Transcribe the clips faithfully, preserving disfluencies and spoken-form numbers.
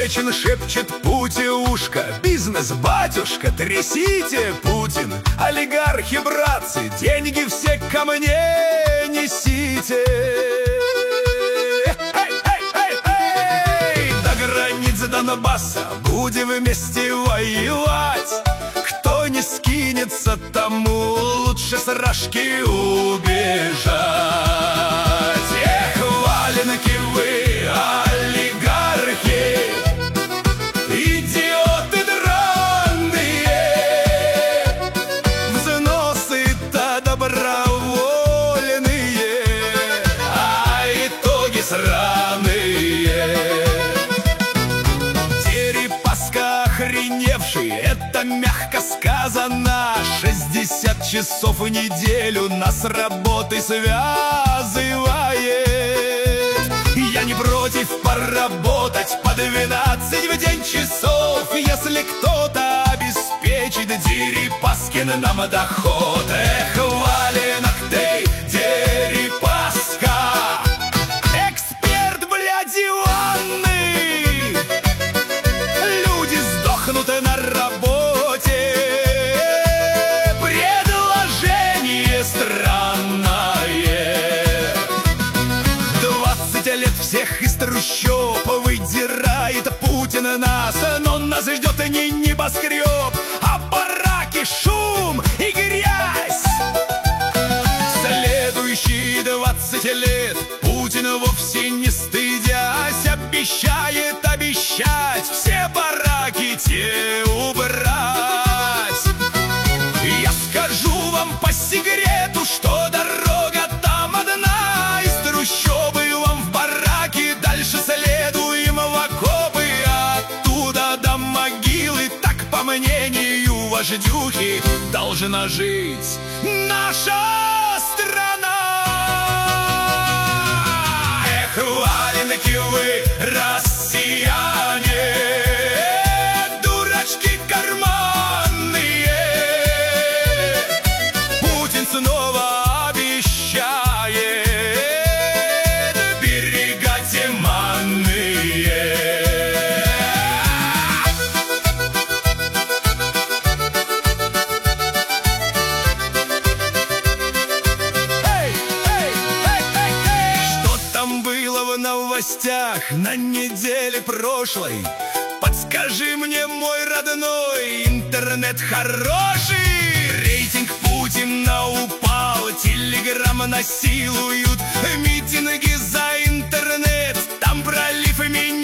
Встречен шепчет Путиушка: бизнес, батюшка, трясите, Путин. Олигархи, братцы, деньги все ко мне несите. До границ Донбасса будем вместе воевать. Кто не скинется, тому лучше с рожки убежать. Эх, валенки вы, олигархи, идиоты драные, взносы-то добровольные, а итоги сраные. Дерипаска охреневший, это мягко сказано. Шестьдесят часов в неделю нас с работой связывает. Я не против поработать по двенадцать в день часов, если кто-то обеспечит Дерипаскин нам доход. Эх, валенок ты, Дерипаска, эксперт, блядь, диванный. Люди сдохнут на работе, предложение странное. Двадцать лет всех из трущоб выдирает Путин нас, но нас ждет не небоскреб, а бараки, шум и грязь. Следующие двадцать лет Путин, вовсе не стыдясь, обещает обещать все бараки те убрать. Я скажу вам по секрету, что дорога там одна. Из трущобы вам в бараки, дальше следуем в окопы, оттуда до могилы. Так, по мнению вождюхи, должна жить наша страна. Эх, валенки вы, россияне, дурачки карманные. Путин снова обещает берега туманные. Что там было в новостях на неделе прошлой? Подскажи мне, мой родной, интернет хороший? Рейтинг Путина упал, телеграм насилуют, митинги за интернет, там пролив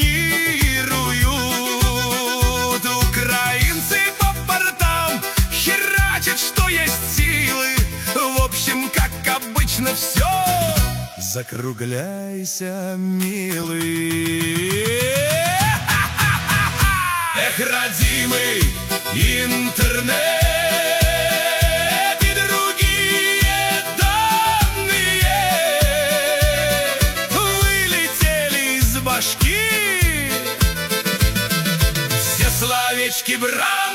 минируют. Украинцы по портам херачат, что есть силы. В общем, как обычно, все. Закругляйся, милый. Эх, родимый интернет и другие данные вылетели из башки. Все словечки бранные.